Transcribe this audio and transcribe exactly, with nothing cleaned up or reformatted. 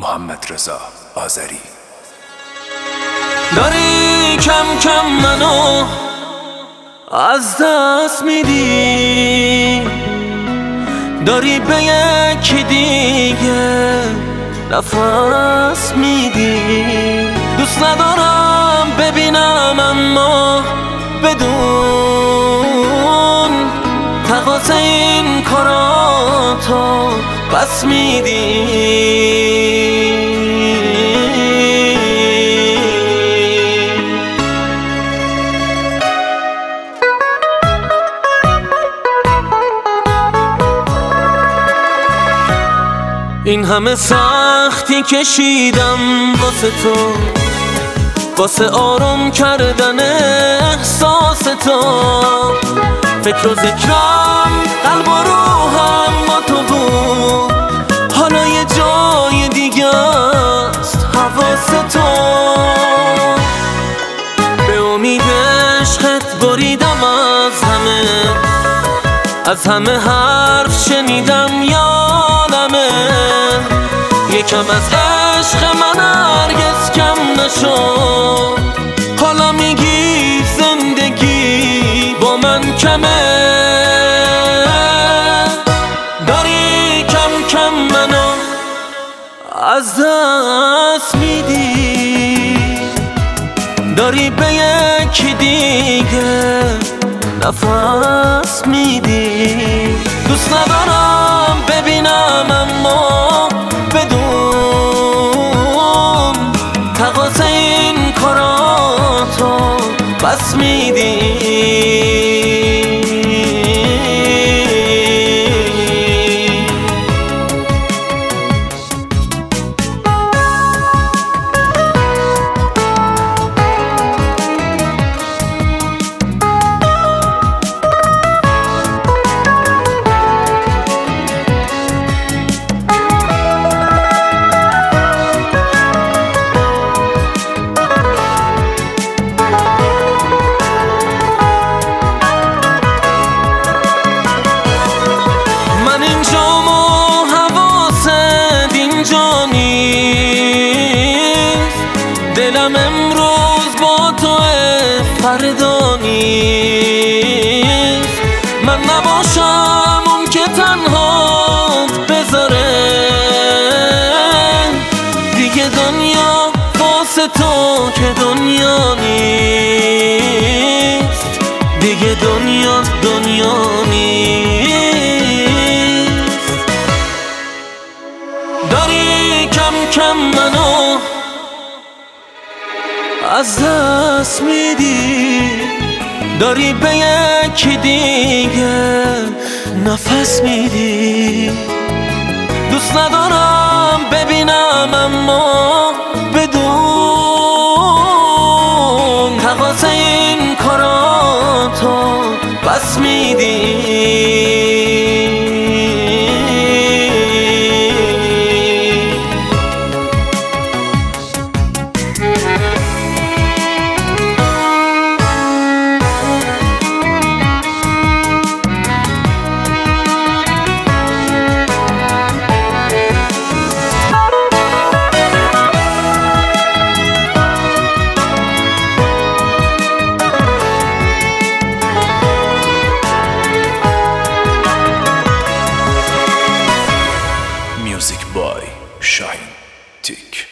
محمدرضا آذری. داری کم کم منو از دست میدی، داری به یکی دیگه نفس میدی. دوست ندارم ببینم اما بدون تقاضا این کاراتو پس میدی. این همه سختی کشیدم واسه تو، واسه آروم کردن احساس تو. فکر و ذکرم قلب و روحم با تو بود، حالا یه جای دیگه است حواس تو. به امید عشقت بریدم از همه، از همه حرف شنیدم یادمه. یکم از عشق من هرگز کم نشد، حالا میگی زندگی با من کمه. داری کم کم منو از دست میدی، داری به یکی دیگه نفس میدی. دوست ندارم ببینم اما بدون تقاضا این کاراتو پس میدی. دلم امروز با تو فردا نیست، من نباشم اون که تنهات بذاره. دیگه دنیا واسه تو که دنیا نیست، دیگه دنیا دنیا نیست. داری کم کم منو از دست میدی، داری به یکی دیگه نفس میدی. دوست ندارم ببینم اما بدون تقاضا این کاراتو پس میدی. Music by Shine Tick.